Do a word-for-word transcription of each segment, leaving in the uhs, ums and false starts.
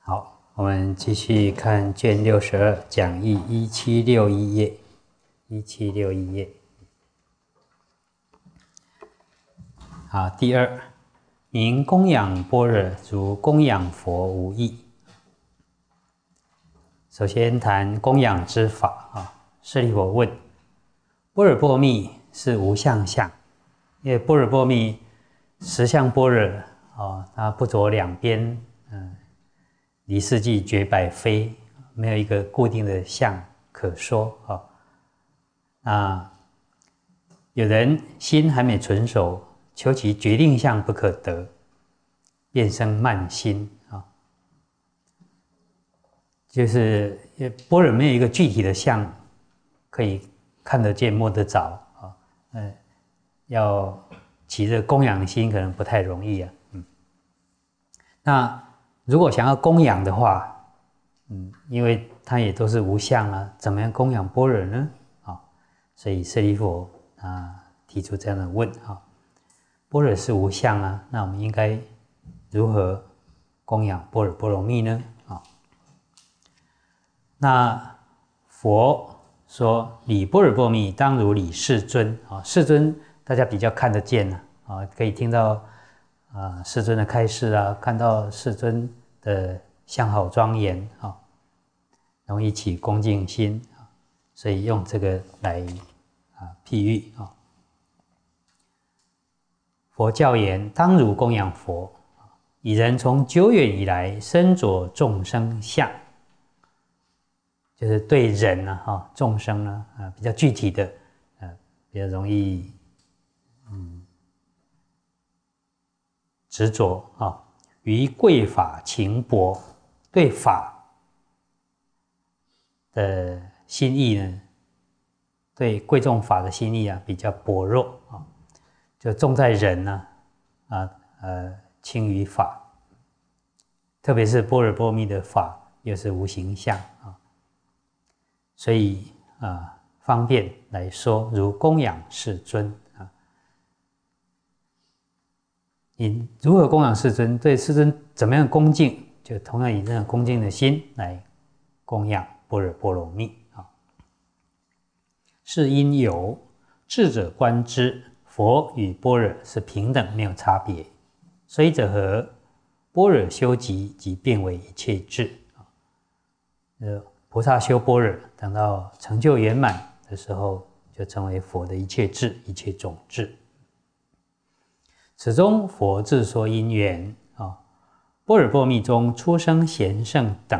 好，我们继续看卷六十二讲义一七六一页，一七六一页。好，第二，名供养般若如供养佛无异。首先谈供养之法啊。舍利弗问：般若波罗蜜是无相相，因为般若波罗蜜实相般若啊，它不着两边，嗯。离世际绝百非，没有一个固定的相可说啊。那有人心还没纯熟，求其决定相不可得，便生慢心啊。就是般若没有一个具体的相可以看得见摸得着啊。嗯，要起这供养心可能不太容易啊。嗯，那如果想要供养的话，嗯，因为它也都是无相啊，怎么样供养般若呢？啊，所以舍利弗啊提出这样的问啊，般若是无相啊，那我们应该如何供养般若波罗蜜呢？啊，那佛说礼般若波罗蜜当如礼世尊啊，世尊大家比较看得见啊，啊，可以听到。啊，世尊的开示啊，看到世尊的相好庄严啊，容易起恭敬心啊，所以用这个来啊譬喻啊。佛教言：当如供养佛，以人从久远以来身着众生相，就是对人啊、哈众生呢啊比较具体的，呃比较容易嗯。执着啊，于贵法情薄，对法的心意呢，对贵重法的心意啊比较薄弱啊，就重在人呢啊呃轻于法，特别是般若波罗蜜的法又是无形相啊，所以啊方便来说，如供养世尊。你如何供养世尊？对世尊怎么样恭敬？就同样以这样恭敬的心来供养般若波罗蜜啊。是因有智者观之，佛与般若是平等，没有差别。虽者何？般若修集即变为一切智啊。呃，菩萨修般若，等到成就圆满的时候，就成为佛的一切智，一切种智。此中佛自说因缘啊，般若波罗蜜中出生贤圣等，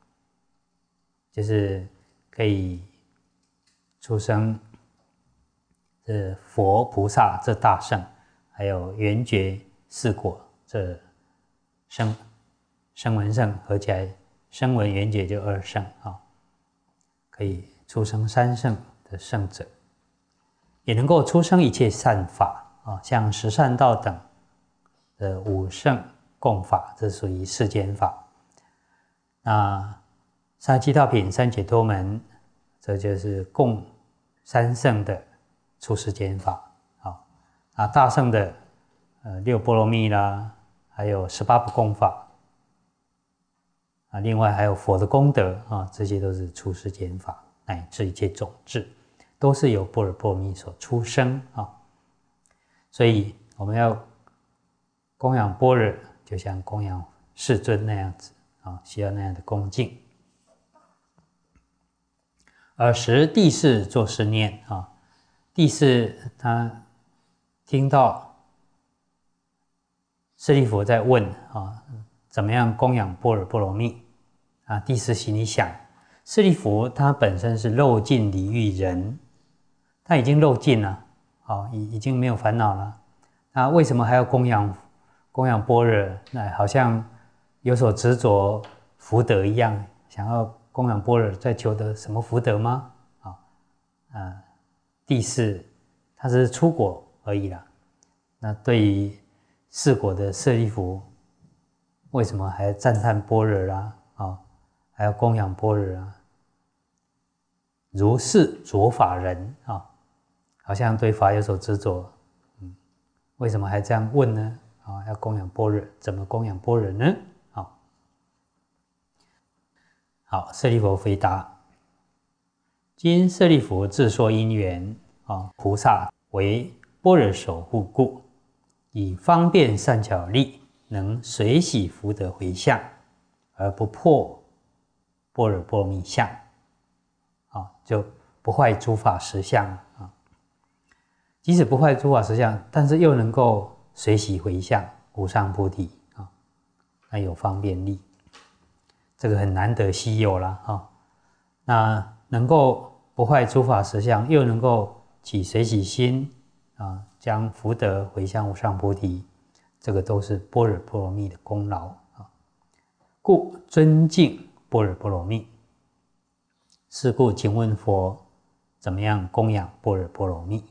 就是可以出生这佛菩萨这大圣，还有圆觉四果这声声闻圣，合起来声闻圆觉就二圣啊，可以出生三圣的圣者，也能够出生一切善法。啊，像十善道等的五圣供法，这属于世间法。那三七道品、三解脱门，这就是供三圣的出世间法。啊，啊大圣的呃六波罗蜜啦，还有十八不共法。啊，另外还有佛的功德啊，这些都是出世间法，乃至一切种智，都是由般若波罗蜜所出生啊。所以我们要供养般若，就像供养世尊那样子啊，需要那样的恭敬。尔时帝释作是念啊，帝释他听到舍利弗在问啊，怎么样供养般若波罗蜜啊？帝释心里想，舍利弗他本身是漏尽离欲人，他已经漏尽了。好，已已经没有烦恼了，那为什么还要供养供养般若？那好像有所执着福德一样，想要供养般若，在求得什么福德吗？啊，啊，第四，他是出果而已啦。那对于四果的舍利弗，为什么还赞叹般若啦？啊，还要供养般若啊？如是着法人啊。好像对法有所执着，嗯，为什么还这样问呢？啊，要供养般若，怎么供养般若呢？啊， 好，舍利弗回答：今舍利弗自说因缘啊，菩萨为般若守护故，以方便善巧力，能随喜福德回向，而不破般若波罗蜜相，啊，就不坏诸法实相啊。即使不坏诸法实相，但是又能够随喜回向无上菩提啊，那有方便力，这个很难得稀有了啊。那能够不坏诸法实相，又能够起随喜心啊，将福德回向无上菩提，这个都是般若波罗蜜的功劳啊。故尊敬般若波罗蜜。是故，请问佛怎么样供养般若波罗蜜？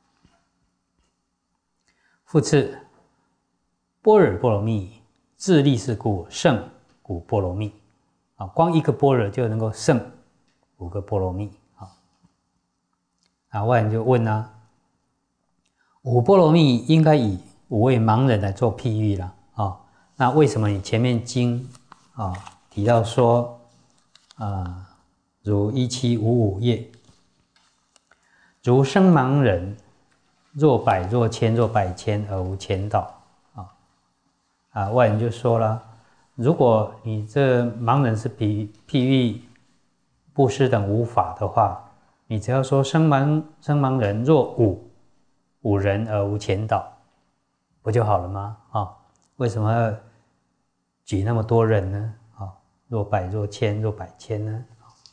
复次，般若波罗蜜自力是故胜五波罗蜜啊，光一个般若就能够胜五个波罗蜜啊。啊，外人就问啊，五波罗蜜应该以五位盲人来做譬喻了啊，那为什么你前面经啊提到说啊，如一七五五页，如生盲人，若百若千若百千而无前导啊啊，外人就说了，如果你这盲人是比譬喻布施等无法的话，你只要说生盲生盲人若五五人而无前导，不就好了吗？啊，为什么要举那么多人呢？啊，若百若千若百千呢？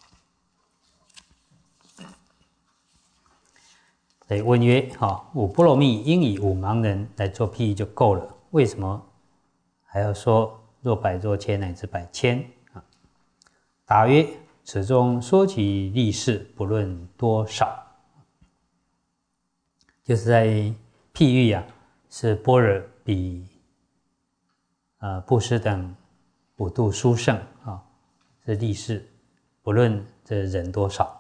所以问曰：哈，五波罗蜜应以五盲人来做譬喻就够了，为什么还要说若百若千乃至百千啊？答曰：此中说其利事，不论多少。就是在譬喻啊，是般若比呃布施等五度殊胜啊，是利事，不论这人多少。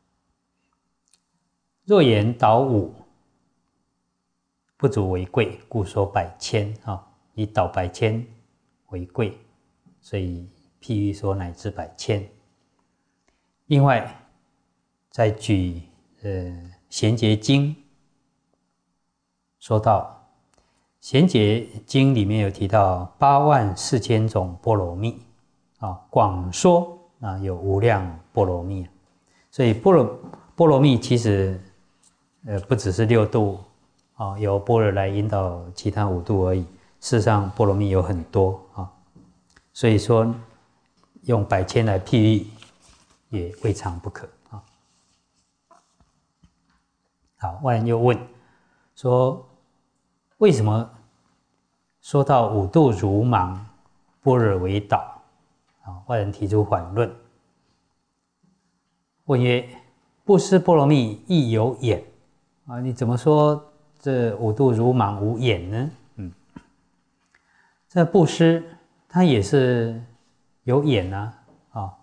若言导五不足为贵，故说百千啊，以导百千为贵，所以譬喻说乃至百千。另外，再举呃贤劫经，说到贤劫经里面有提到八万四千种波罗蜜啊，广说啊有无量波罗蜜，所以波罗波罗蜜其实呃不只是六度啊，由般若来引导其他五度而已。事实上，波罗蜜有很多啊，所以说用百千来譬喻也未尝不可啊。好，外人又问说，为什么说到五度如盲，般若为导？啊，外人提出反论，问曰：布施波罗蜜亦有眼啊？你怎么说这五度如盲无眼呢？嗯，这布施它也是有眼啊，啊，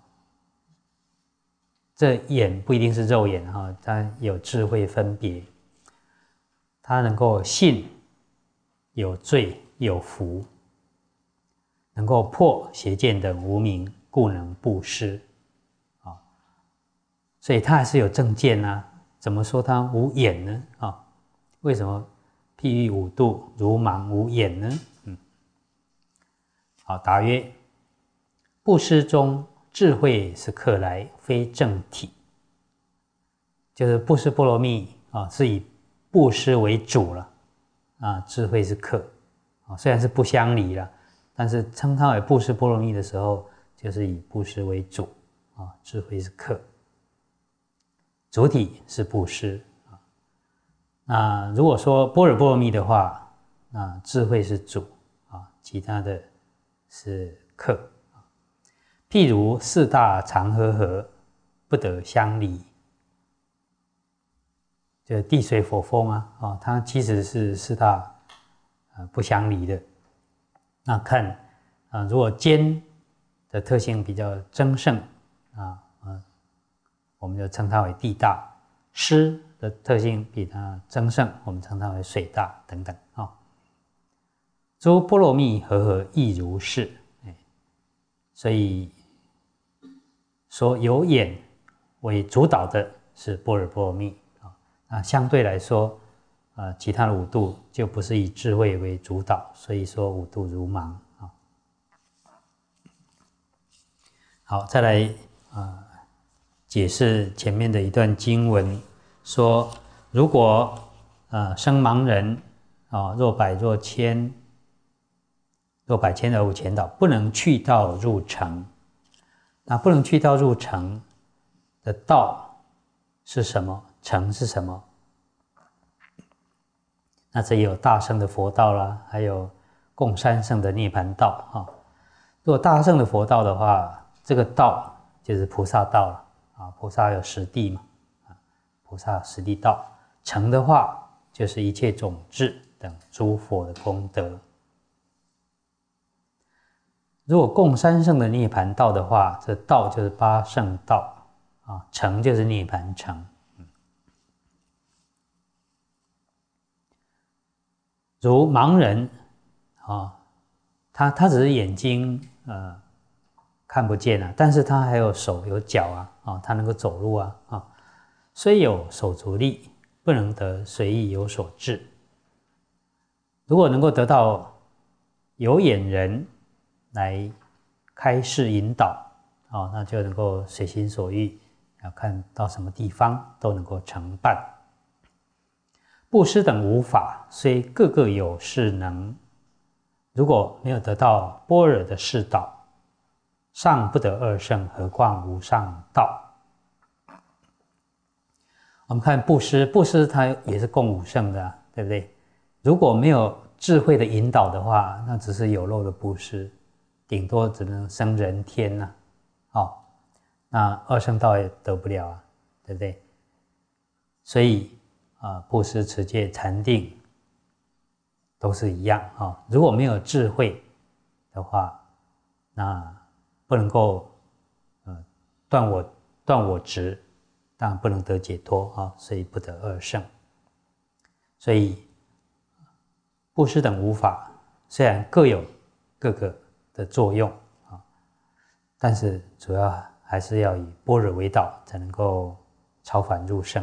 这眼不一定是肉眼哈，它有智慧分别，它能够信有罪有福，能够破邪见等无明，故能布施啊。所以它还是有正见啊。怎么说它无眼呢？啊，为什么譬喻五度如盲无眼呢？嗯，好，答曰：布施中智慧是客来，非正体。就是布施波罗蜜啊，是以布施为主了啊，智慧是客啊，虽然是不相离了，但是称它为布施波罗蜜的时候，就是以布施为主啊，智慧是客，主体是布施啊。那如果说般若波罗蜜的话，那智慧是主啊，其他的是客。譬如四大常和合，不得相离。就地水火风啊，哦，它其实是四大呃不相离的。那看啊、呃，如果坚的特性比较争胜啊，呃，我们就称它为地大；湿的特性比它争胜，我们称它为水大等等啊。哦，诸波罗蜜和合亦如是，所以说有眼为主导的是般若波罗蜜啊，那相对来说，呃，其他的五度就不是以智慧为主导，所以说五度如盲啊。好，再来啊、呃，解释前面的一段经文，说如果呃生盲人啊、呃，若百若千，若百千而无前导，不能去道入城。那不能去道入城的道是什么？城是什么？那这也有大乘的佛道啦，还有共三乘的涅槃道啊。如果大乘的佛道的话，这个道就是菩萨道了啊。菩萨有十地嘛，啊，菩萨十地道。城的话，就是一切种智等诸佛的功德。如果共三乘的涅槃道的话，这道就是八乘道啊，城就是涅槃城。如盲人啊，他他只是眼睛呃看不见啊，但是他还有手有脚啊，啊，他能够走路啊，啊，虽有手足力，不能得随意有所至。如果能够得到有眼人来开示引导啊，那就能够随心所欲，要看到什么地方都能够承办。布施等无法，虽个个有势能，如果没有得到般若的示导，尚不得二乘，何况无上道。我们看布施，布施它也是共五乘的、啊，对不对？如果没有智慧的引导的话，那只是有漏的布施，顶多只能生人天呐、啊，哦，那二乘道也得不了啊，对不对？所以啊，布施、持戒、禅定都是一样啊、哦。如果没有智慧的话，那不能够呃断我断我执，当然不能得解脱啊、哦，所以不得二乘。所以布施等无法虽然各有各个的作用啊、哦，但是主要还是要以般若为导，才能够超凡入圣。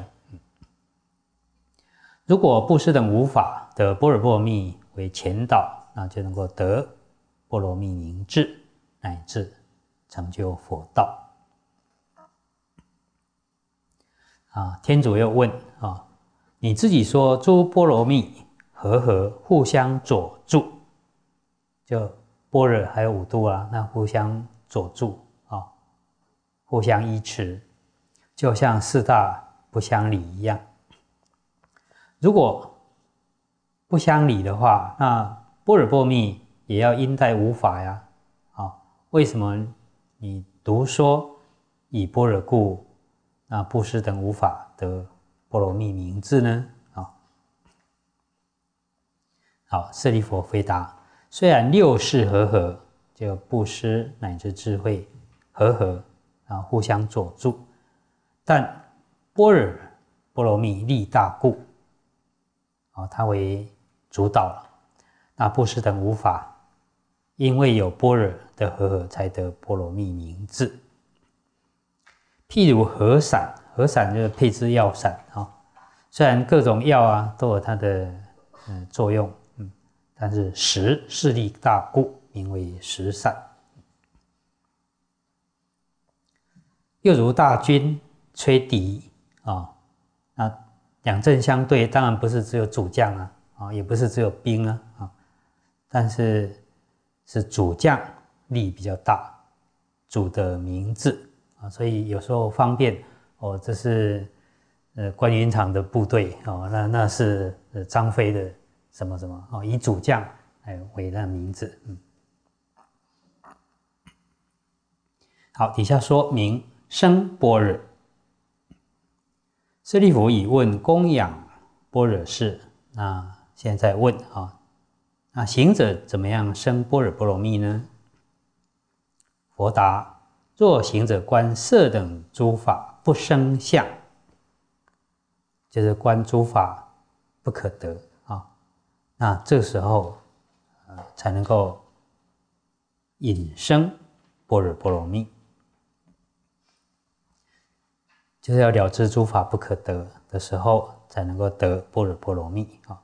如果布施等无法得般若波罗蜜为前导，那就能够得波罗蜜明智，乃至成就佛道。啊，天主又问啊，你自己说诸波罗蜜和合互相佐助，就般若还有五度啊，那互相佐助啊，互相依持，就像四大不相离一样。如果不相离的话，那般若波罗蜜也要因带无法呀。啊，为什么你独说以般若故，那布施等无法得波罗蜜明智呢？啊，好，舍利弗回答：虽然六事和合，就布施乃至智慧和合啊，互相佐助，但般若波罗蜜力大故。啊，它为主导了。那布施等无法，因为有般若的和合，才得波罗蜜明智。譬如和散，和散就是配制药散啊、哦。虽然各种药啊都有它的嗯作用，嗯，但是实势力大故，名为实散。又如大军吹笛啊、哦，那两阵相对，当然不是只有主将啊，啊，也不是只有兵啊，啊，但是是主将力比较大，主的明智啊，所以有时候方便哦，这是呃关云长的部队哦，那那是呃张飞的什么什么哦，以主将来为那名字，嗯。好，底下说明生般若。舍利弗已问供养般若事，那现在问啊，那行者怎么样生般若波罗蜜呢？佛答：若行者观色等诸法不生相，就是观诸法不可得啊，那这时候呃才能够引生般若波罗蜜。 就是要了知诸法不可得的时候，才能够得般若波罗蜜啊。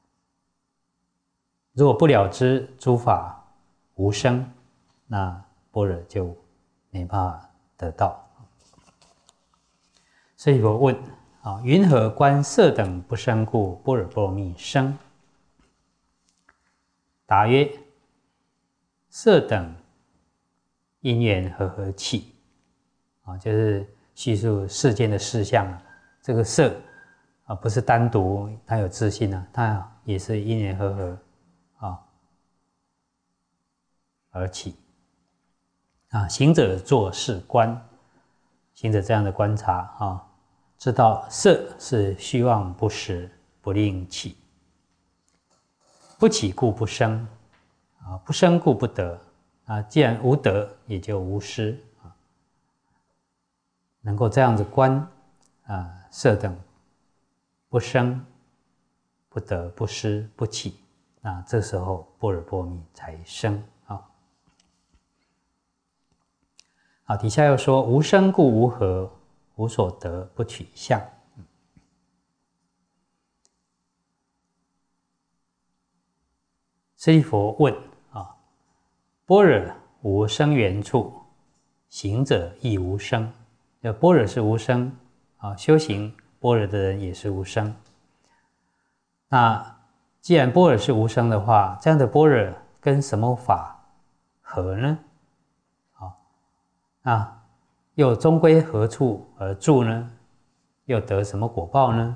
如果不了知诸法无生，那般若就没办法得到。所以我问啊，云何观色等不生故，般若波罗蜜生？答曰：色等因缘和合起啊，就是叙述世间的事项啊。这个色啊，不是单独它有自性啊，它也是因缘和合啊而起啊。行者作是观，行者这样的观察啊，知道色是虚妄不实，不令起，不起故不生啊，不生故不得啊。既然无得，也就无失啊。能够这样子观啊，色等不生、不得、不失、不起，那这时候般若波罗蜜才生啊。好，底下又说无生故无合，无所得不取相。舍利弗问啊：般若无生缘处，行者亦无生。要般若是无生啊，修行般若的人也是无生。那既然般若是无生的话，这样的般若跟什么法合呢？啊，那又终归何处而住呢？又得什么果报呢？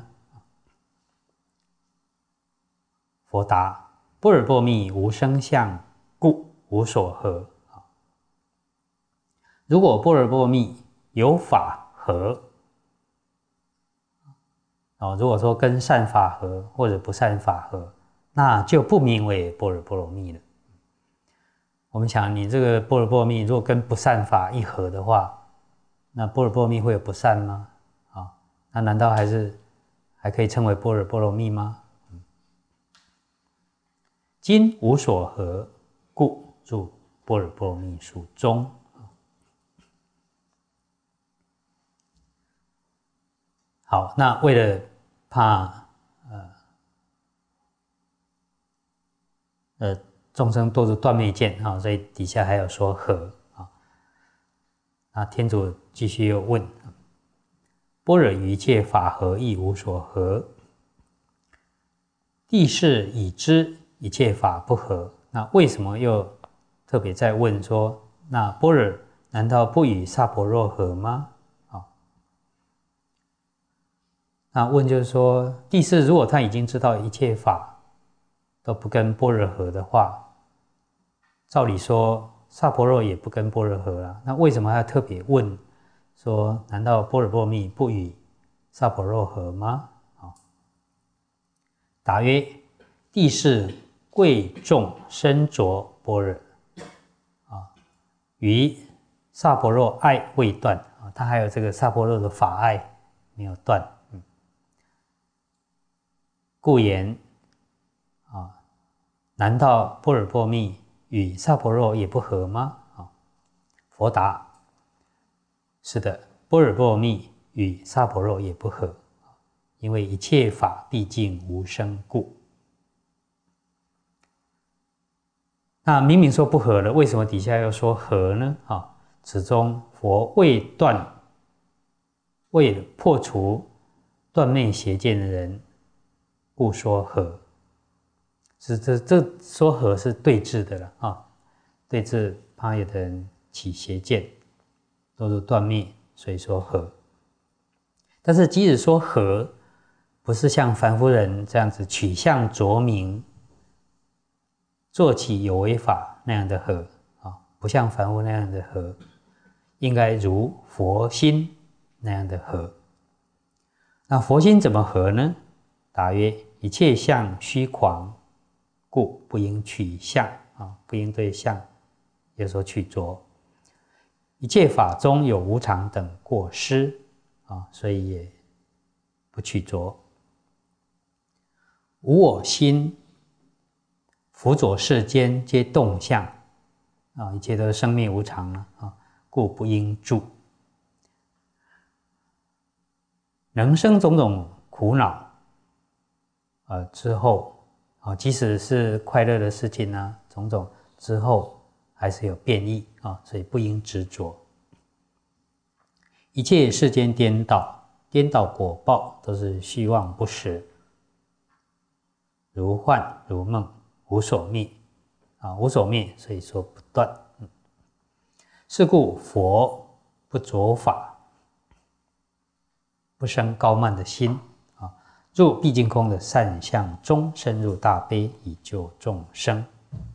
佛答：般若波罗蜜无生相故，无所合。如果般若波罗蜜有法合，哦，如果说跟善法合或者不善法合，那就不名为般若波罗蜜了。我们想，你这个般若波罗蜜如果跟不善法一合的话，那般若波罗蜜会有不善吗？啊、哦，那难道还是还可以称为般若波罗蜜吗？嗯、今无所合，故入般若波罗蜜属中。好，那为了怕呃呃众生堕入断灭见啊，所以底下还有说合啊。那天主继续又问：般若于一切法合亦无所合，地势已知一切法不合，那为什么又特别在问说，那般若难道不与萨婆若合吗？那问就是说，第四，如果他已经知道一切法都不跟般若合的话，照理说萨婆若也不跟般若合啊，那为什么还要特别问说，难道般若波罗蜜不与萨婆若合吗？答曰：第四贵重深着般若啊，于萨婆若爱未断啊，他还有这个萨婆若的法爱没有断。故言啊，难道般若波罗蜜与萨婆若也不合吗？啊，佛答：是的，般若波罗蜜与萨婆若也不合，因为一切法毕竟无生故。那明明说不合了，为什么底下又说合呢？啊，此中佛未断，为了破除断灭邪见的人，故说合，是这这说合是对治的了啊，对治怕有的人起邪见，都是断灭，所以说合。但是即使说合，不是像凡夫人这样子取相着名，做起有为法那样的合啊，不像凡夫那样的合，应该如佛心那样的合。那佛心怎么合呢？答曰：一切相虚诳，故不应取相啊，不应对相有所取着。一切法中有无常等过失啊，所以也不取着。无我心，浮着世间皆动相啊，一切都是生灭无常啊，故不应住。 能生种种苦恼，呃之后啊，即使是快乐的事情呢，种种之后还是有变异啊，所以不应执着。一切世间颠倒，颠倒果报都是虚妄不实，如幻如梦，无所灭啊，无所灭，所以说不断。嗯、是故佛不着法，不生高慢的心啊，入毕竟空的善相中，深入大悲以救众生。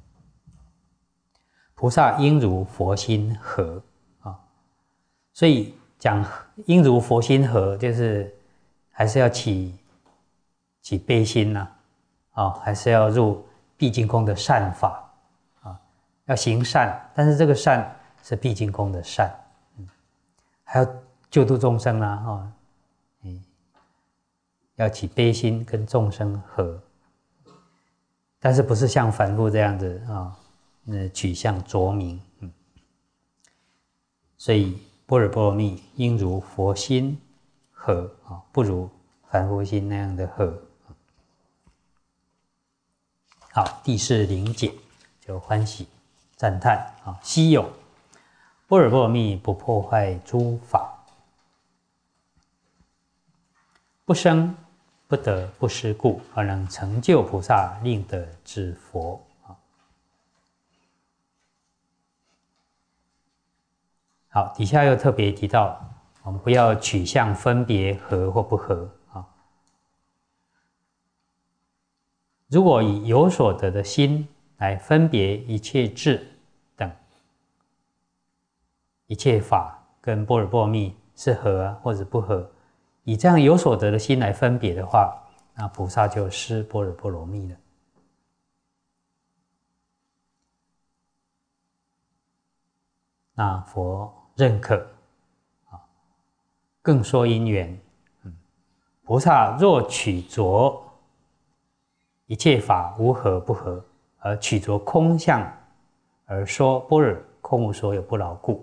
菩萨应如佛心合啊，所以讲应如佛心合，就是还是要起起悲心呐、啊，啊，还是要入毕竟空的善法啊，要行善，但是这个善是毕竟空的善，嗯，还要救度众生啦、啊，啊，嗯，要起悲心跟众生合，但是不是像凡夫这样子啊？那取向着名，嗯，所以般若波罗蜜应如佛心合啊，不如凡夫心那样的合。好，第四零解就欢喜赞叹啊，希有般若波罗蜜不破坏诸法，不生不得不施故，而能成就菩萨，令得至佛。好，底下又特别提到，我们不要取向分别合或不合啊。如果以有所得的心来分别一切智等一切法跟般若波罗蜜是合或者不合，以这样有所得的心来分别的话，那菩萨就失般若波罗蜜了。那佛认可，更说因缘，嗯，菩萨若取着一切法无合不合，而取着空相而说般若空无所有不牢固，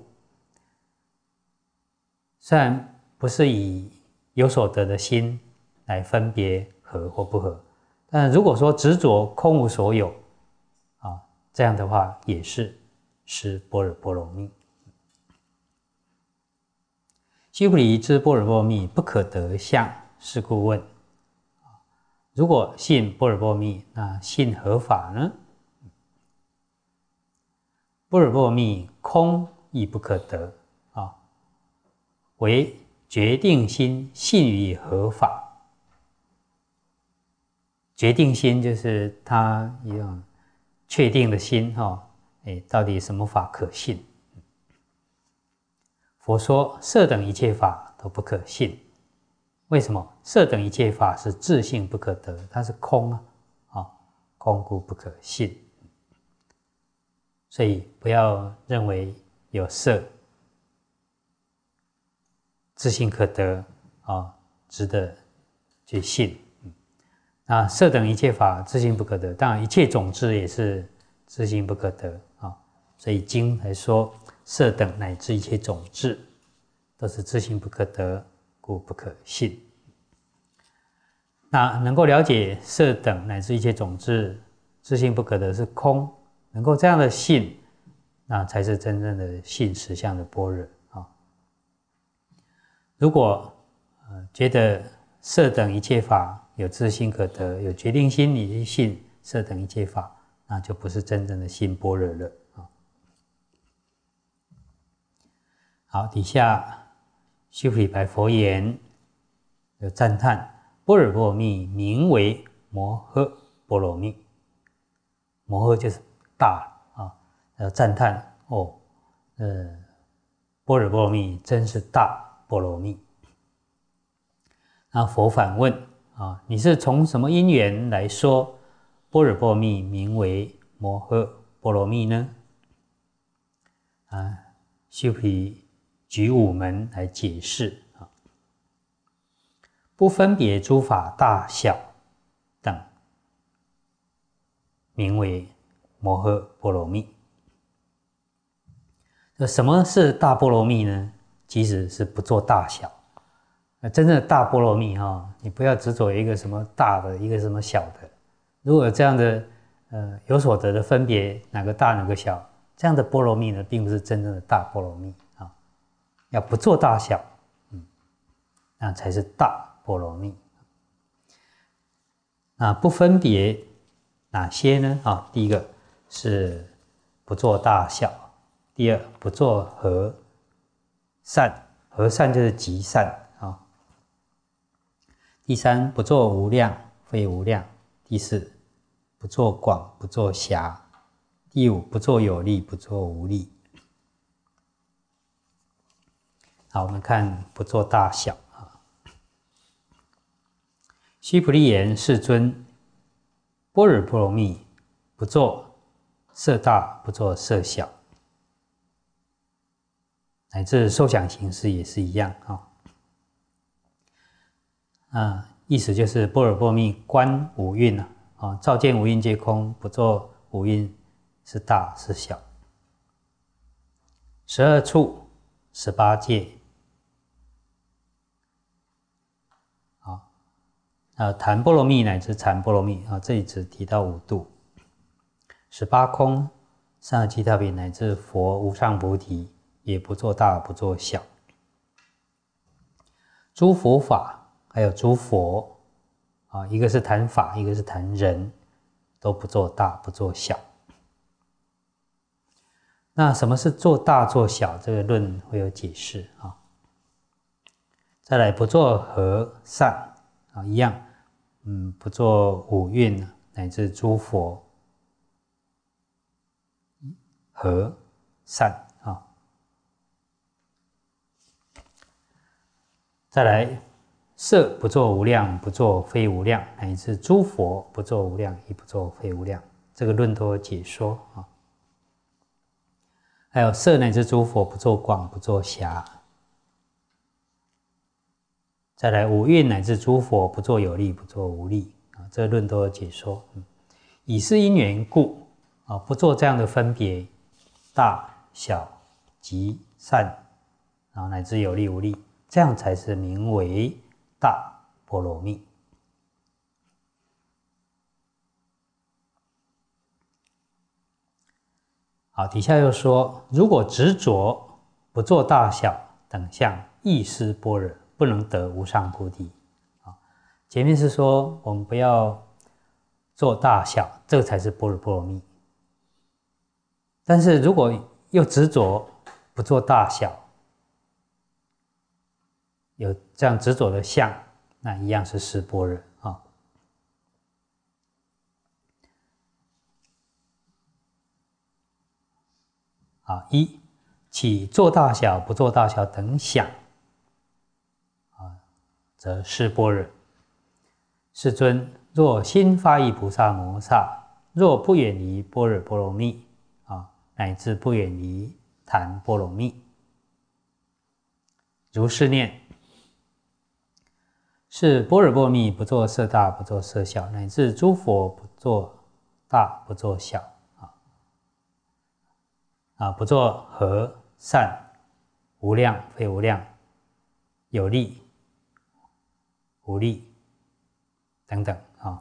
虽然不是以有所得的心来分别合或不合，但如果说执着空无所有啊，这样的话也是失般若波罗蜜。须菩提，知般若波罗蜜不可得相，是故问：如果信般若波罗蜜，那信何法呢？般若波罗蜜空亦不可得啊，唯决定心信于何法。决定心就是他一种确定的心哈，哎，到底什么法可信？佛说色等一切法都不可信，为什么？色等一切法是自性不可得，它是空啊，啊，空故不可信。所以不要认为有色自性可得啊，值得去信。那色等一切法自性不可得，当然一切种子也是自性不可得啊。所以经还说，色等乃至一切种子都是自性不可得，故不可信。那能够了解色等乃至一切种子自性不可得是空，能够这样的信，那才是真正的信实相的般若啊。如果呃觉得色等一切法有自性可得，有决定心，你去信色等一切法，那就不是真正的信般若了啊。好，底下须菩提白佛言，有赞叹般若波罗蜜名为摩诃波罗蜜。摩诃就是大啊，要赞叹哦，呃，般若波罗蜜真是大波罗蜜。那佛反问啊，你是从什么因缘来说般若波罗蜜名为摩诃波罗蜜呢？啊，须菩提举五门来解释啊，不分别诸法大小等，名为摩诃波罗蜜。那什么是大波罗蜜呢？其实是不做大小呃，真正的大波罗蜜哈、哦，你不要执着一个什么大的，一个什么小的。如果有这样的呃有所得的分别，哪个大哪个小，这样的波罗蜜呢，并不是真正的大波罗蜜啊、哦。要不做大小，嗯，那才是大波罗蜜。那不分别哪些呢？啊、哦，第一个是不做大小，第二不做和善，和善就是极善啊。哦，第三不做无量非无量，第四不做广不做狭，第五不做有利不做无利。好，我们看不做大小啊。须菩提言：世尊，般若波罗蜜不做色大，不做色小，乃至受想行识也是一样啊。啊，意思就是般若波罗蜜观五蕴啊，啊，照见五蕴皆空，不做五蕴是大是小。十二处、十八界，啊，啊，谈波罗蜜乃至禅波罗蜜啊，这里只提到五度。十八空、三十七大品乃至佛无上菩提，也不做大，不做小。诸佛法。还有诸佛啊，一个是谈法，一个是谈人，都不做大，不做小。那什么是做大做小？这个论会有解释啊。再来，不做和善啊，一样，嗯，不做五蕴乃至诸佛和善啊。再来。色不作无量，不作非无量，乃至诸佛不作无量，亦不作非无量。这个论都有解说啊。还有色乃至诸佛不作广，不作狭。再来五蕴乃至诸佛不作有利，不作无利啊。这个论都有解说。嗯，以是因缘故啊，不做这样的分别，大小极善，然后乃至有利无利，这样才是名为大波罗蜜。好，底下又说，如果执着不做大小等相，亦失般若，不能得无上菩提。前面是说我们不要做大小，这个才是般若波罗蜜。但是如果又执着不做大小，有这样执着的相，那一样是失般若啊。好，一起做大小不做大小等想啊，则失般若。世尊，若心发意菩萨摩萨，若不远离般若波罗蜜啊，乃至不远离谈波罗蜜，如是念。是般若波罗蜜不做色大，不做色小，乃至诸佛不做大，不做小啊，啊，不做和善、无量非无量、有利无利等等啊。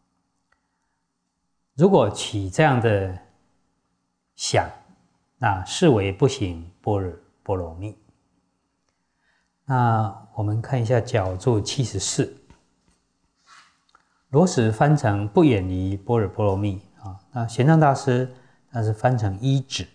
如果起这样的想，那视为不行般若波罗蜜。那我们看一下角注七十四，罗什翻成不远离般若波罗蜜啊。那玄奘大师他是翻成依止。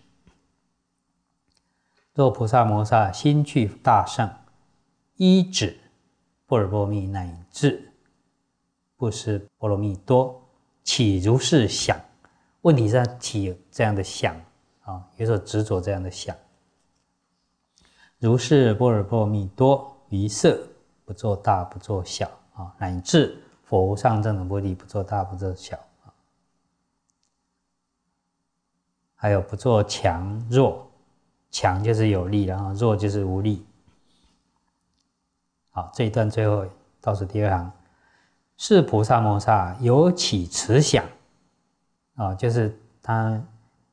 若菩萨摩萨心去大圣，依止般若波罗蜜乃至不失波罗蜜多，岂如是想？问题是起这样的想啊，有所执着这样的想。如是般若波罗蜜多，于色不做大，不做小啊，乃至佛无上正等菩提不做大，不做小啊。还有不做强弱，强就是有力，然后弱就是无力。好，这一段最后倒数第二行，是菩萨摩萨有起此想啊，就是他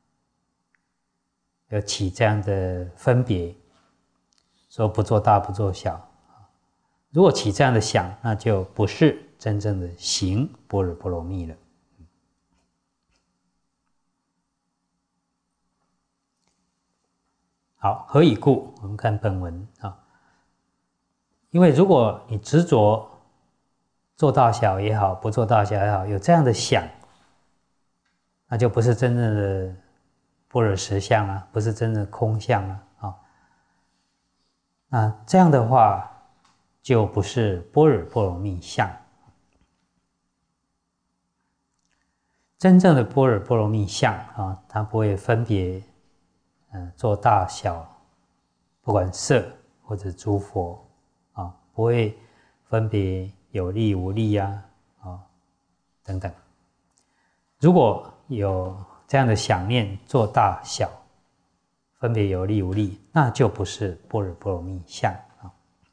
有起这样的分别。说不做大不做小， 如果起这样的想，那就不是真正的行般若波罗蜜了。好，何以故？我们看本文啊。因为如果你执着做大小也好，不做大小也好，有这样的想，那就不是真正的般若实相啊，不是真正的空相啊。啊，那这样的话，就不是般若波罗蜜相。真正的般若波罗蜜相啊，它不会分别，嗯，做大小，不管色或者诸佛啊，不会分别有力无力呀，啊，等等。如果有这样的想念，做大小，分别有力无力，那就不是般若波罗蜜相啊。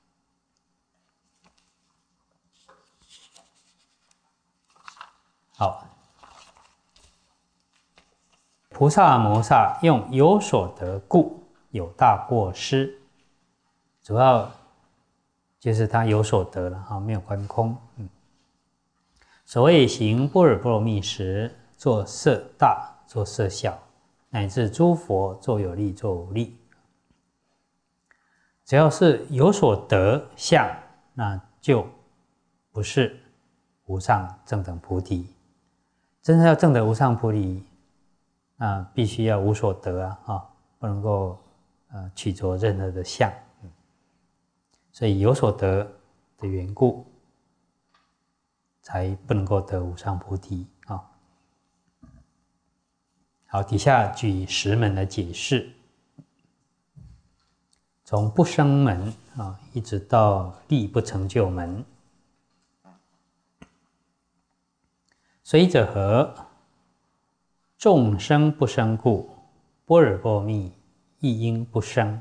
好。菩萨摩萨用有所得故，有大过失。主要就是他有所得了哈，没有观空。嗯，所谓行般若波罗蜜时，做色大，做色小，乃至诸佛做有力，做无力，只要是有所得相，那就不是无上正等菩提。真正要证得无上菩提，那必须要无所得啊，啊，不能够呃取着任何的相，嗯，所以有所得的缘故，才不能够得无上菩提啊。好，底下举十门来解释，从不生门啊，一直到力不成就门。随者何？众生不生故，般若波罗蜜亦应不生。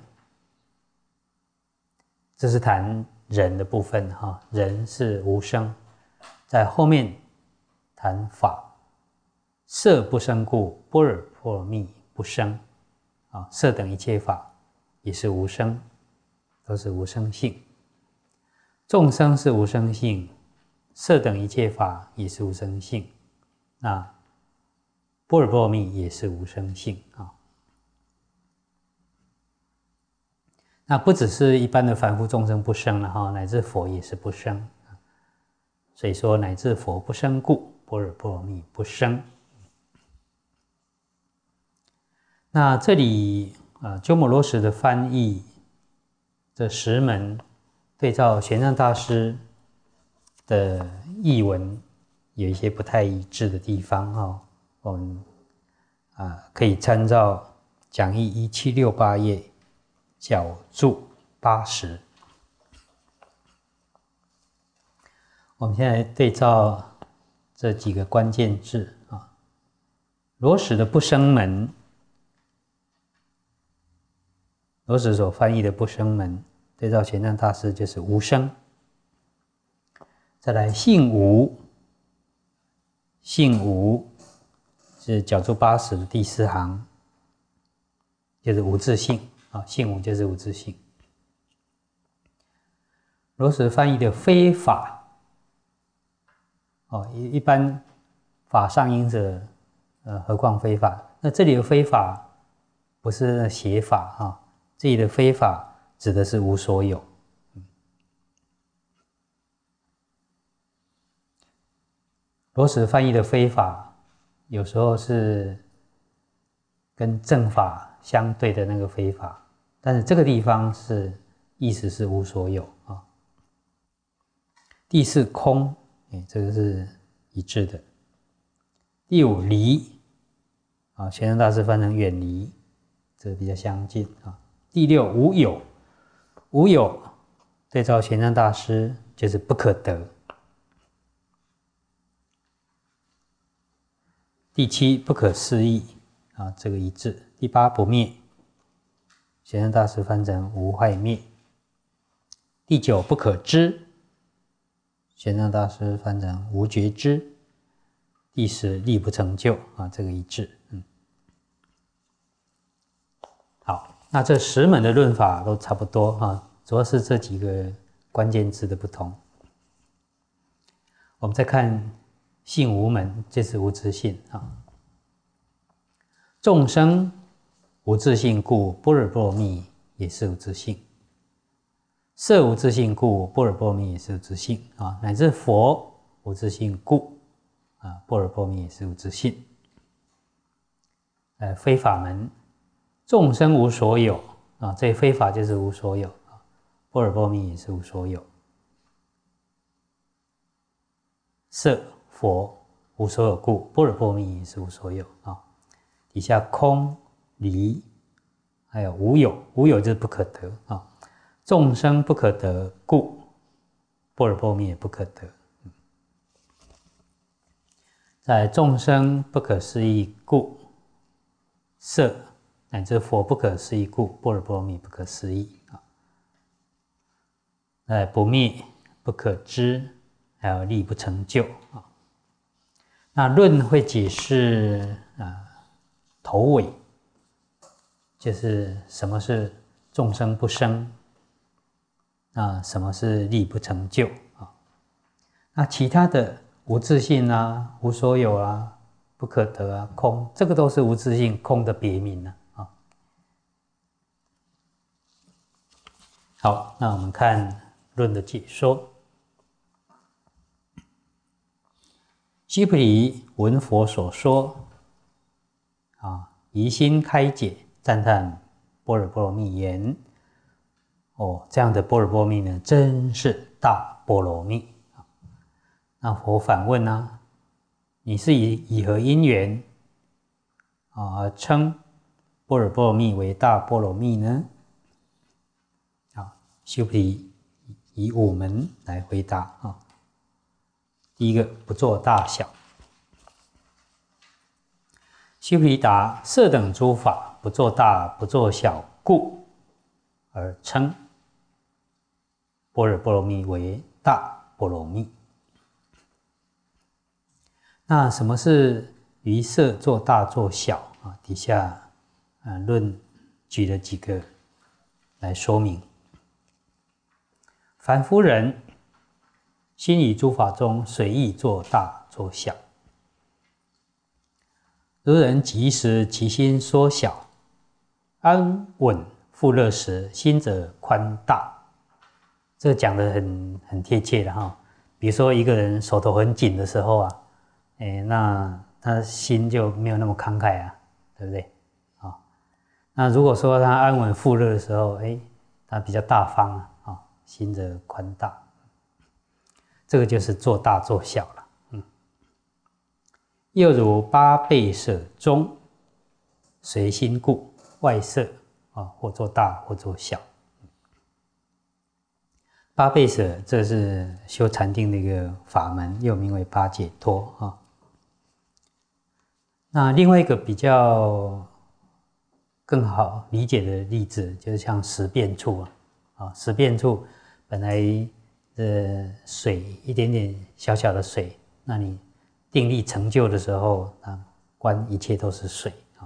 这是谈人的部分哈，人是无生。在后面谈法，色不生故，般若波罗蜜不生。啊，色等一切法也是无生，都是无生性。众生是无生性，色等一切法也是无生性。那般若波罗蜜也是无生性啊。那不只是一般的凡夫众生不生了哈，乃至佛也是不生。所以说，乃至佛不生故，般若波罗蜜不生。那这里啊，鸠摩罗什的翻译这十门，对照玄奘大师的译文，有一些不太一致的地方哈。我们啊可以参照讲义一七六八页角注八十。我们现在对照这几个关键字啊，罗什的不生门，罗什所翻译的不生门，对照玄奘大师就是无生。再来性无，性无是角注八十的第四行，就是无自性啊，性无就是无自性。罗什翻译的非法。哦，一般法上因者，呃，何况非法？那这里的非法不是邪法哈，这里的非法指的是无所有。罗什翻译的非法，有时候是跟正法相对的那个非法，但是这个地方是意思是无所有啊。第四空。这个是一致的。第五离，啊，玄奘大师翻成远离，这个比较相近啊。第六无有，无有对照玄奘大师就是不可得。第七不可思议啊，这个一致。第八不灭，玄奘大师翻成无坏灭。第九不可知。玄奘大师翻成无觉知。第十力不成就啊，这个一致。嗯，好，那这十门的论法都差不多哈，主要是这几个关键字的不同。我们再看性无门，这是无自性啊。众生无自性故，般若波罗蜜也是无自性；色无自性故，般若波罗蜜也是无自性啊。乃至佛无自性故，啊，般若波罗蜜也是无自性。呃，非法门，众生无所有啊，这非法就是无所有啊，般若波罗蜜也是无所有。色佛无所有故，般若波罗蜜也是无所有啊。底下空离，还有无有，无有就是不可得啊。众生不可得故，般若波罗蜜也不可得。在众生不可思议故，色乃至佛不可思议故，般若波罗蜜不可思议啊。在不灭不可知，还有力不成就啊。那论会解释啊，头尾，就是什么是众生不生，那什么是力不成就啊？那其他的无自性啊、无所有啊、不可得啊、空，这个都是无自性空的别名啊。啊好，那我们看论的解说。须菩提闻佛所说，啊，疑心开解，赞叹般若波罗蜜言：哦，这样的般若波罗蜜呢，真是大波罗蜜。那佛反问啊，你是以以何因缘啊而称般若波罗蜜为大波罗蜜呢？啊，须菩提以五门来回答啊。第一个，不作大小。须菩提答：色等诸法不作大不作小故，而称般若波罗蜜为大波罗蜜。那什么是于色做大做小啊？底下啊论举了几个来说明。凡夫人心于诸法中随意做大做小，如人即时其心缩小，安稳富乐时，心则宽大。这讲得很很贴切的哈。比如说一个人手头很紧的时候啊，哎，那他心就没有那么慷慨啊，对不对？啊，那如果说他安稳富乐的时候，哎，他比较大方啊，啊，心则宽大。这个就是做大做小了，嗯。又如八倍舍中，随心故，外色啊，或做大，或做小。八倍舍，这是修禅定的一个法门，又名为八解脱啊。那另外一个比较更好理解的例子，就是像十变处啊，啊，十变处本来的水一点点小小的水，那你定力成就的时候，啊，观一切都是水啊，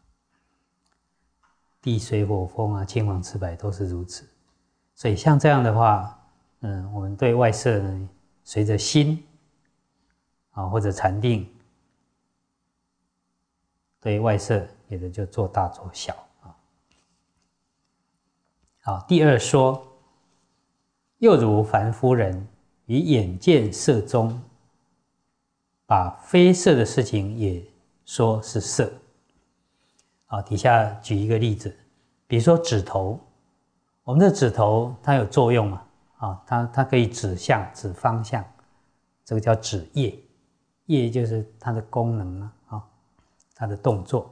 地水火风啊，青黄赤白都是如此。所以像这样的话，嗯，我们对外色呢，随着心啊或者禅定，对外色有的就做大做小啊。好，第二说。又如凡夫人于眼见色中，把非色的事情也说是色。好，底下举一个例子，比如说指头，我们的指头它有作用嘛？啊，它它可以指向、指方向，这个叫指业。业就是它的功能啊，啊，它的动作。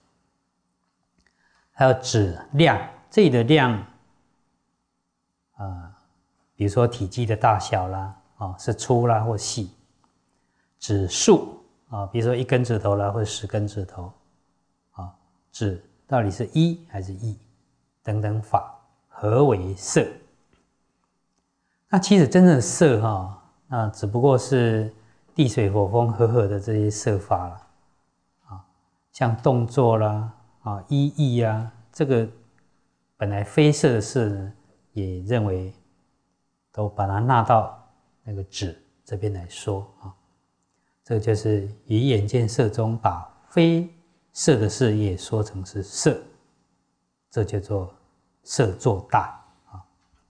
还有指量，这里的量，啊、呃。比如说体积的大小啦，啊，是粗啦或细；指数啊，比如说一根指头啦，或者十根指头，啊，指到底是一还是异等等法，何为色？那其实真正的色哈，那只不过是地水火风和合的这些色法啦，啊，像动作啦，啊，一异啊，这个本来非色的色呢，也认为都把它纳到那个止这边来说啊。这就是于眼见色中把非色的事业说成是色，这叫做色作大啊。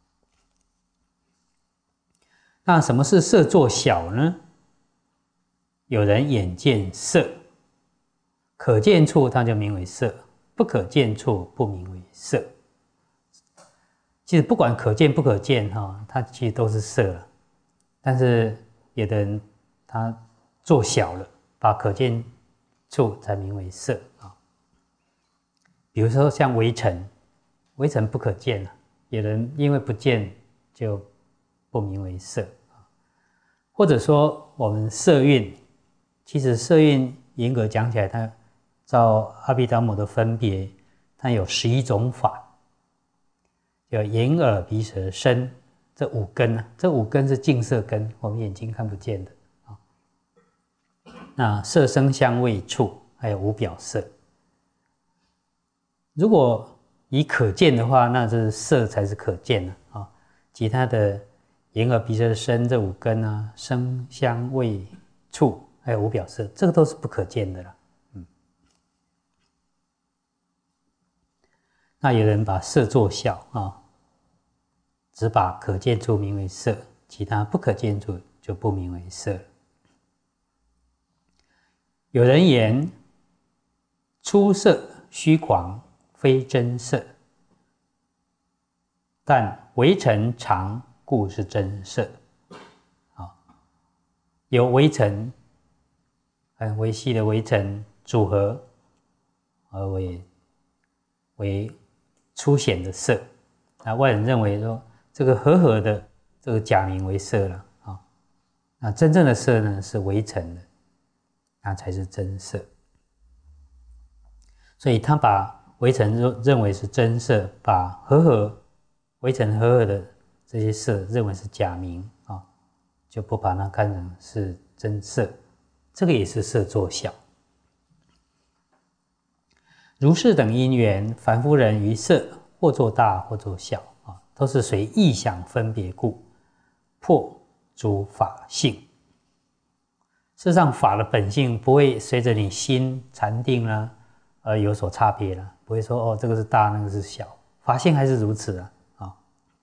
那什么是色作小呢？有人眼见色，可见处它就名为色，不可见处不名为色。其实不管可见不可见哈，它其实都是色了。但是有的人他做小了，把可见处才名为色啊。比如说像微尘，微尘不可见啊，有人因为不见就不名为色啊。或者说我们色蕴，其实色蕴严格讲起来，它照阿毗达摩的分别，它有十一种法。有眼耳鼻舌身这五根啊，这五根是净色根，我们眼睛看不见的啊。那色声香味触还有五表色，如果以可见的话，那这色才是可见的啊。其他的眼耳鼻舌身这五根啊，声香味触还有五表色，这个都是不可见的啦。嗯，那有人把色作小啊。只把可见处名为色，其他不可见处就不名为色。有人言出色虚诳，非真色，但微尘常故是真色。啊，由微尘很微细的微尘组合而为为粗显的色。那外人认为说，这个和合的这个假名为色了啊，那真正的色呢是微尘的，那才是真色。所以他把微尘认为是真色，把和合微尘和合的这些色认为是假名啊，就不把它看成是真色，这个也是色作小。如是等因缘，凡夫人于色或作大或作小啊，都是随意想分别故，破诸法性。事实上，法的本性不会随着你心禅定啦而有所差别啦，不会说哦这个是大，那个是小，法性还是如此啊。啊，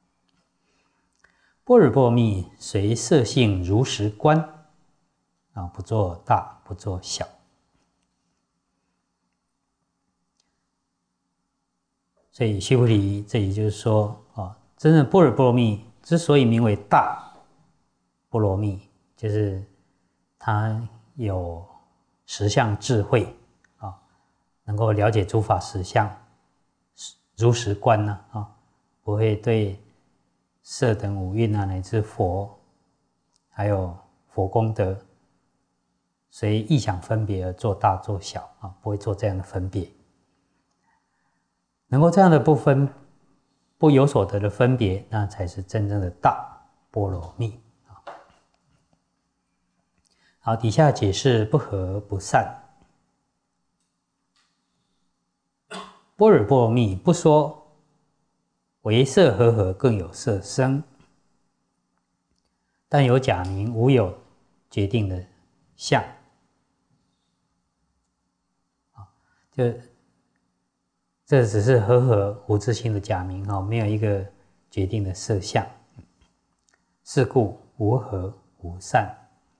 般若波罗蜜随色性如实观啊，不作大，不作小。所以须菩提这里就是说啊，真正般若波罗蜜之所以名为大波罗蜜，就是它有实相智慧啊，能够了解诸法实相，如实观呢啊，不会对色等五蕴啊，乃至佛，还有佛功德，随意想分别而做大做小啊，不会做这样的分别。能够这样的不分、不有所得的分别，那才是真正的大波罗蜜。好，底下解释不合不散。般若波罗蜜不说唯色和合，更有色声，但有假名，无有决定的相。就这只是和合无自性的假名，没有一个决定的色相。是故无合无散。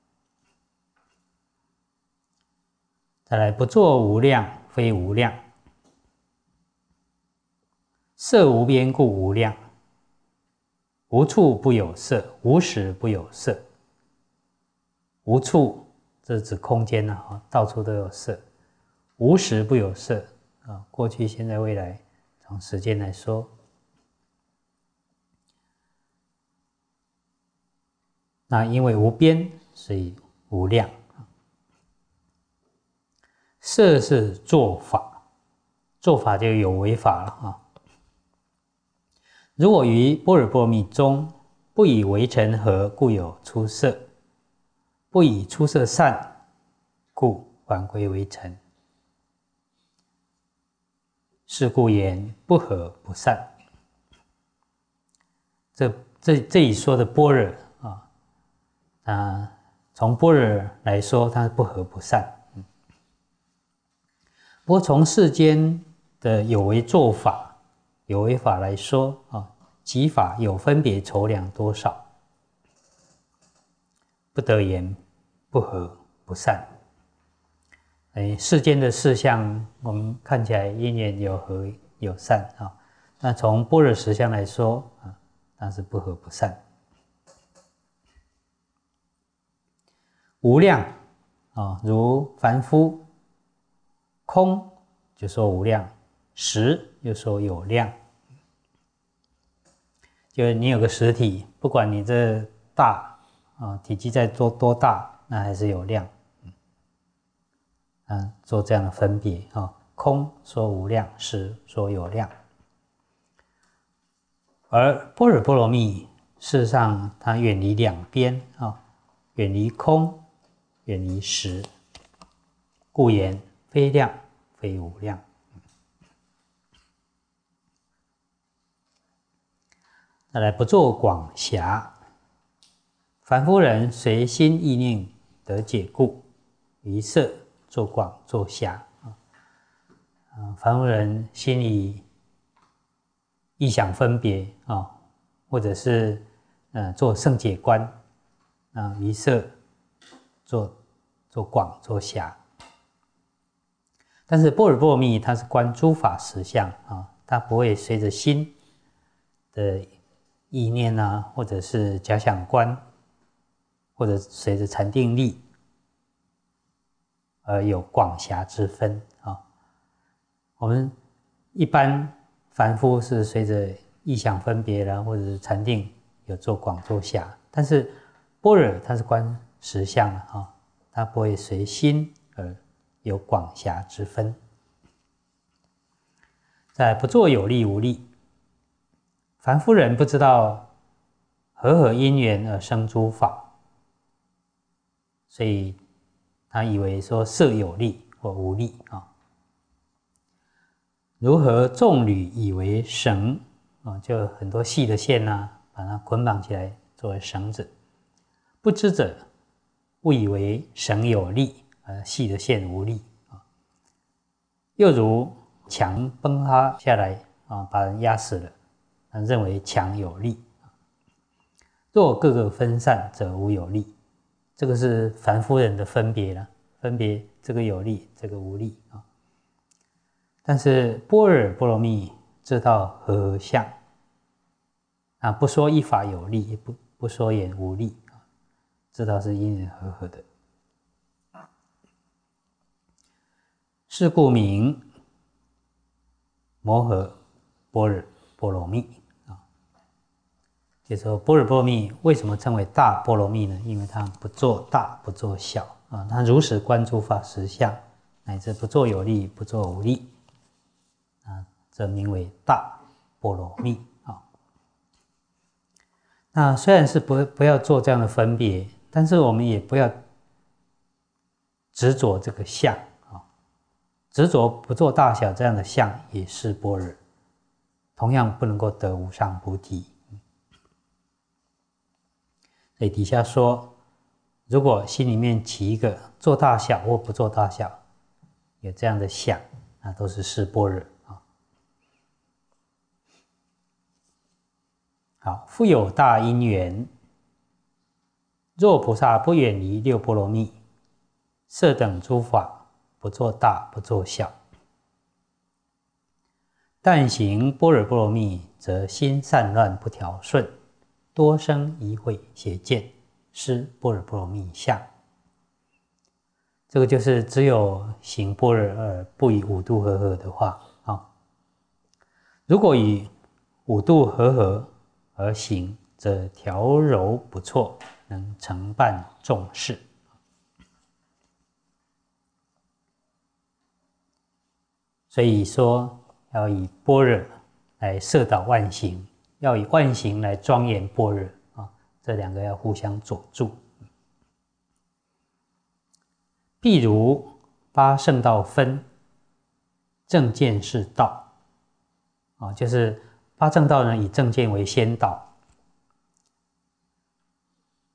再来，不作无量，非无量。色无边故无量。无处不有色，无时不有色。无处，这是指空间啊，到处都有色。无时不有色啊，过去、现在、未来，从时间来说。那因为无边，所以无量。色是作法，作法就有为法了啊。如果于般若波罗蜜中不以微尘合，故有出色；不以出色散，故还归微尘。是故言不合不散。这这这里说的般若啊，啊，从般若来说，它是不合不散。嗯、不过从世间的有为做法、有为法来说啊，即法有分别筹量多少，不得言不合不散。哎，世间的事项，我们看起来因缘有合有散啊。那从般若实相来说啊，那是不合不散。无量啊，如凡夫，空就说无量，实又说有量。就是你有个实体，不管你这大啊，体积再多多大，那还是有量。啊，做这样的分别啊，空说无量，实说有量。而般若波罗蜜，事实上它远离两边啊，远离空，远离实，故言非量非无量。再来，不作广狭，凡夫人随心意念得解故，于色做广做狭啊。凡夫人心里意想分别啊，或者是呃做圣解观啊，于色做做广做狭。但是般若波罗蜜它是观诸法实相啊，它不会随着心的意念啊，或者是假想观，或者随着禅定力而有广狭之分啊。我们一般凡夫是随着意想分别啦，或者是禅定有做广做狭，但是般若它是观实相啊，它不会随心而有广狭之分。再不作有力无力，凡夫人不知道和合因缘而生诸法，所以他以为说色有力或无力啊。如何众缕以为绳啊？就很多细的线啊，把它捆绑起来作为绳子。不知者误以为绳有力，而细的线无力啊。又如墙崩塌下来啊，把人压死了，认为墙有力。若各个分散，则无有力。这个是凡夫人的分别了，分别这个有力，这个无力啊。但是般若波罗蜜知道和合相啊，不说一法有力，不不说也无力啊，知道是因缘和合的。是故名摩诃般若波罗蜜啊。就是说般若波罗蜜为什么称为大波罗蜜呢？因为它不做大，不做小啊，它如实观诸法实相，乃至不做有力，不做无力。啊，这名为大波罗蜜啊。那虽然是不不要做这样的分别，但是我们也不要执着这个相啊，执着不做大小这样的相也是般若，同样不能够得无上菩提。所以底下说，如果心里面起一个做大小或不做大小，有这样的想，那都是是般若。好，复有大因缘，若菩萨不远离六波罗蜜，色等诸法不做大，不做小。但行般若波罗蜜，则心散乱不调顺，多生疑慧邪见，失般若波罗蜜相。这个就是只有行般若而不以五度和合的话啊。如果以五度和合而行，则调柔不错，能承办众事。所以说，要以般若来摄导万行，要以万行来庄严般若啊，这两个要互相佐助。譬如八圣道分，正见是道啊，就是八正道呢，以正见为先导，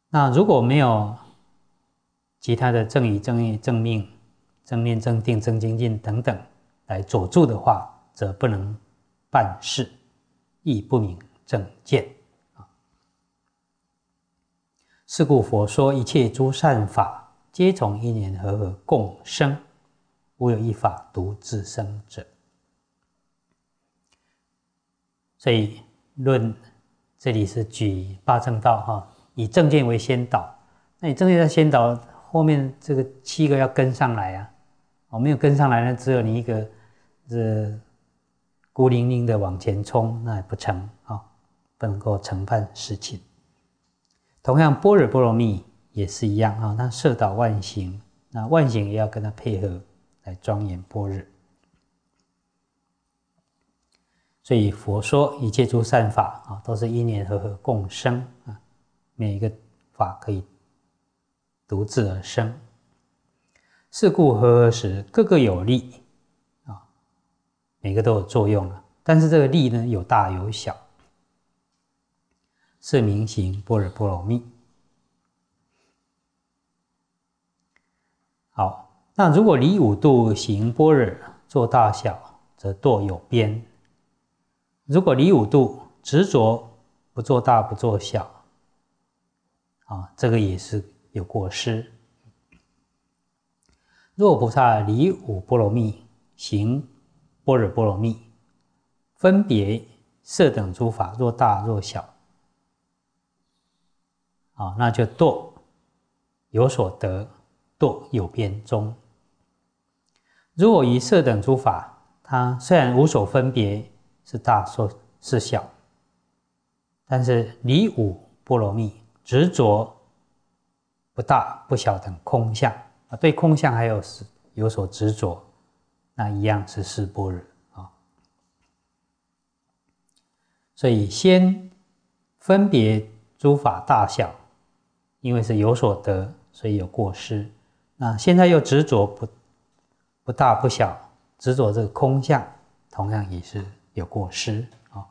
那如果没有其他的正语、正业、正命、正念、正定、正精进等等来佐助的话，则不能办事，亦不明正见。是故佛说一切诸善法，皆从因缘和合共生，无有一法独自生者。所以论这里是举八正道哈，以正见为先导。那你正见在先导，后面这个七个要跟上来啊！哦，没有跟上来呢，只有你一个这孤零零的往前冲，那也不成啊、哦，不能够成办事情。同样，般若波罗蜜也是一样啊，它摄导万行，那万行也要跟它配合来庄严般若。所以佛说一切诸善法啊，都是因缘和合共生啊，每一个法可以独自而生。是故和合时，各个有力啊，每个都有作用了。但是这个力呢，有大有小，是名行般若波罗蜜。好，那如果离五度行般若，做大小，则堕有边。如果离五度执着不做大不做小，啊，这个也是有过失。若菩萨离五波罗蜜行般若波罗蜜，分别色等诸法，若大若小，啊，那就堕有所得，堕有边中。如果以色等诸法，它虽然无所分别，是大是小，但是离五波罗蜜执着不大不小等空相啊，对空相还有有所执着，那一样是四般若啊。所以先分别诸法大小，因为是有所得，所以有过失。那现在又执着不不大不小，执着这个空相，同样也是有过失啊。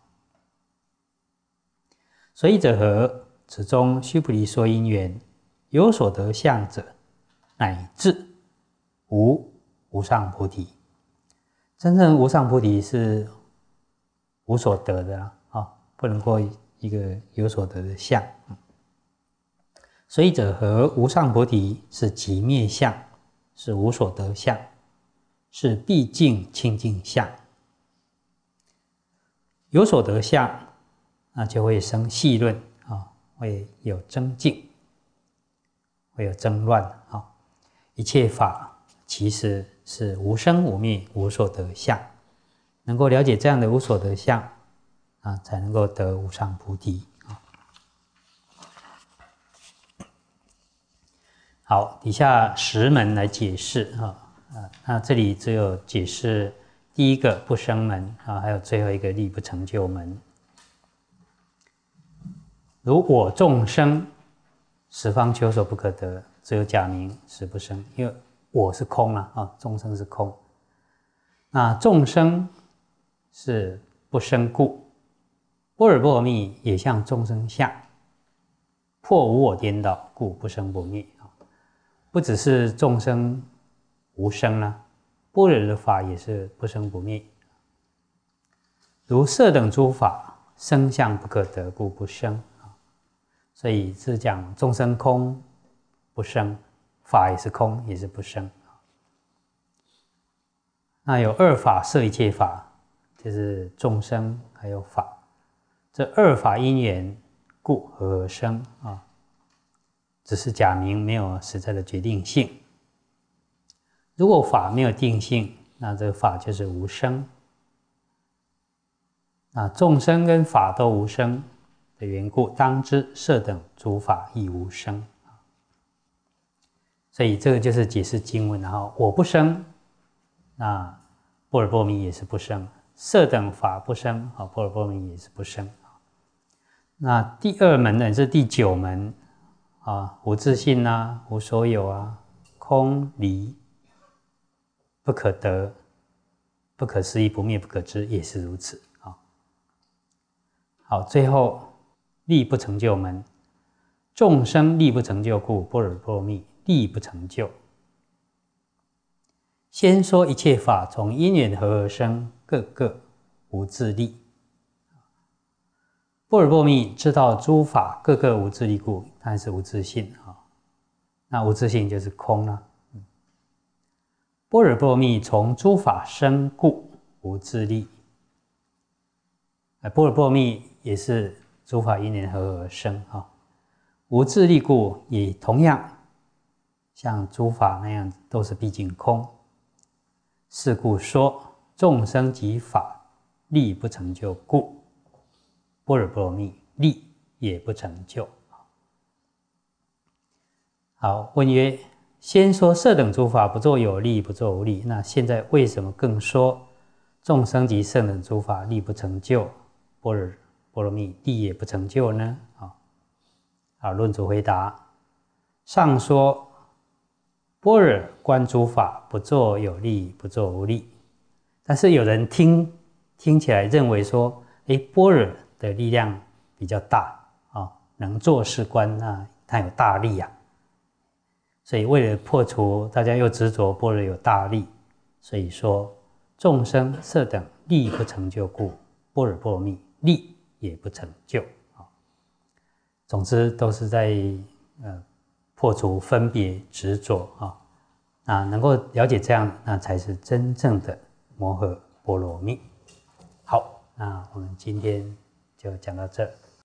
所以者何？此中须菩提说因缘，有所得相者，乃至无无上菩提。真正无上菩提是无所得的啦，啊，不能够一个有所得的相。所以者何？无上菩提是寂灭相，是无所得相，是毕竟清净相。有所得相，那就会生细论啊，会有争竞，会有争乱啊。一切法其实是无生无灭，无所得相。能够了解这样的无所得相啊，才能够得无上菩提啊。好，底下十门来解释啊，那这里只有解释第一个不生门啊，还有最后一个力不成就门。如我众生，十方求所不可得，只有假名实不生。因为我是空啊，啊，众生是空。那众生是不生故，般若波罗蜜也像众生相，破无我颠倒，故不生不灭。不只是众生无生啊，般若的法也是不生不灭。如色等诸法，生相不可得，故不生。所以是讲众生空不生，法也是空，也是不生。那有二法摄一切法，就是众生还有法，这二法因缘故合而生啊，只是假名，没有实在的决定性。如果法没有定性，那这个法就是无生。那众生跟法都无生的缘故，当知色等诸法亦无生。所以这个就是解释经文，然后我不生，那般若波罗蜜也是不生；色等法不生，般若波罗蜜也是不生。那第二门呢是第九门啊，无自性啊，无所有啊，空离不可得，不可思议，不灭不可知，也是如此啊。好，最后力不成就门， 众生力不成就故，般若波罗蜜力不成就。先说一切法从因缘合而生，个个无自力。般若波罗蜜知道诸法个个无自力故，当然是无自性啊。那无自性就是空了。般若波罗蜜从诸法生故无自力。般若波罗蜜也是诸法因缘合而生啊。无自力故，也同样像诸法那样都是毕竟空。是故说众生及法力不成就故，般若波罗蜜力也不成就。好，问曰：先说色等诸法不作有力，不作无力，那现在为什么更说众生及色等诸法力不成就，般若波罗蜜力也不成就呢？好，论主回答：上说般若观诸法不作有力，不作无力。但是有人听听起来认为说，哎，般若的力量比较大啊、哦，能作是观，那它有大力啊。所以为了破除大家又执着般若有大力，所以说众生色等力不成就故，般若波罗蜜力也不成就。总之都是在呃破除分别执着啊，那能够了解这样，那才是真正的摩诃波罗蜜。好，那我们今天就讲到这。